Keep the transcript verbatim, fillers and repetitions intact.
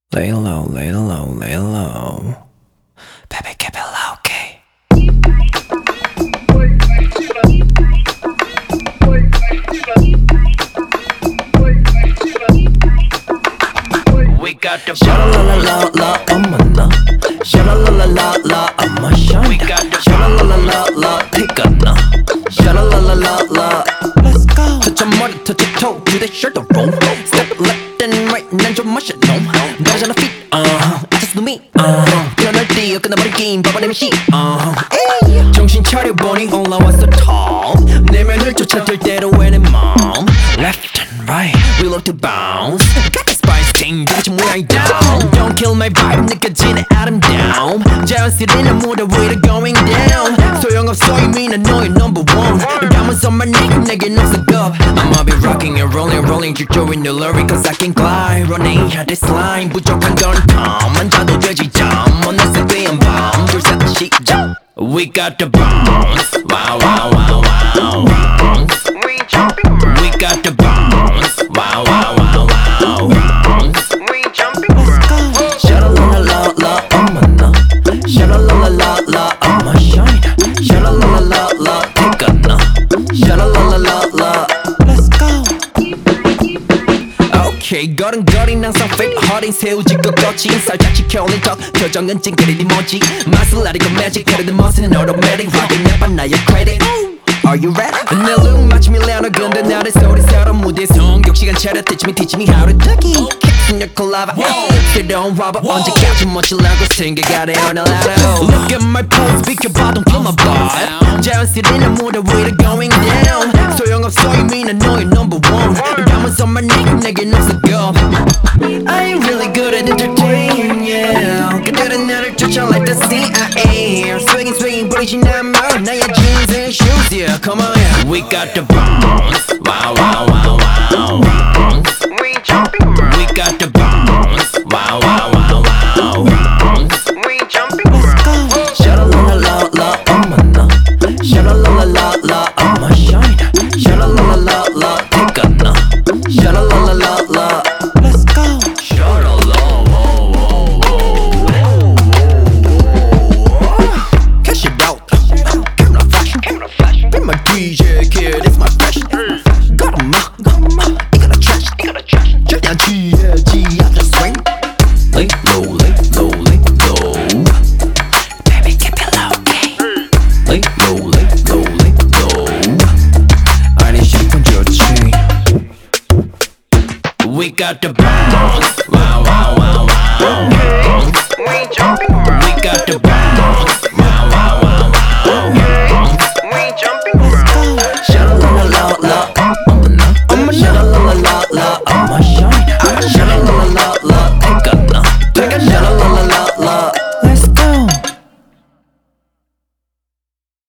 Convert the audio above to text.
Lay low, lay low, lay low. Baby, keep it low key. We got the sha la la la la, I'm a na. Sha la la la la la, I'm a shine. We got the sha la la la la, take a na. Sha la la la la la. Let's go. Touch your mother, touch your toe, do that shirt roll. Step left and right, 난 좀 마셔 놈. 너잖아 fit, uh, I just know me, uh. 피어날 뛰어 끝나버린 게임, 봐봐내면 씨, uh. 정신 차려보니 올라왔어 tall. 내면을 쫓아들 대로 왜내 맘. Left and right, we love to bounce. Got the spice thing, 도대체 뭐야 이 down. Don't kill my vibe, 느껴지는 아름다움. 자연스레 무대 위로 going down. 소용없어 이미 난 너의 number one. 담아서 my name, 내겐 없어 겁. I'ma be rocking and rolling, rolling 질조인 늘러리 cause I can glide. Running out this line, 부족한 건 탐. 앉아도 되지 잠, 어느새 뛰은 밤. 둘셋 시작. We got the bounce, wow wow wow wow. Bounce. We jumping around. We got the bounce, wow wow wow wow. Bounce. We jumping around. Sha la la la la, I'm a na. Sha la la la la la, I'm a shine. Sha la la la la la, take a na. Sha la la la la la. Let's go. Okay, 걸음걸이 항상 fit 허린 새우짓고 거친 살짝 지켜올린 턱 표정은 찡그리니 뭐지 맛을 아리고 매직 그래도 멋은 automatic rocking 내봐 나의 credit. Are you ready? 내 look 마치 밀레노 근데 나를 소리처럼 무대에 성격 시간 차려 teach me teach me how to ducky 캡틴 your collab 새로운 와봐 언제까지 멋지려고 생각하래 오늘 하루 Look at my pose 비켜봐 don't kill my vibe 자연스레 난 무대 위로 going down 소용없어 이미 난 너의 number one 담아서 my name 내겐 없어 go I ain't really good at entertaining yeah 그들은 나를 쫓아 like the C I A Swinging swinging 부리진 않아 나의 jeans and shoes yeah come on yeah We got the bounce wow wow wow wow bounce We jumping around We got the bounce wow wow wow wow bounce We jumping around Sha la la la la I'm a na Sha la la la la la I'm a shine Sha la la la la la take a na Sha la la la la la Let's go Sha la la whoa whoa whoa Cash it out Camera flash Camera flash Be my D J kid it's my fashion Got 'em up Got 'em up 이거나 trash 이거나 trash 절대 안 취해지 I just swing Lay low lay low lay low Baby keep it low key Lay low lay low lay low 아니 샷건 좋지 We got the bounce wow wow wow wow bounce We jumping around We got the bounce wow wow wow wow bounce We jumping around Sha la la la la I'm a na I'm a Sha la la la la la I'm a shine Sha la la la la la take a na Take a sha la la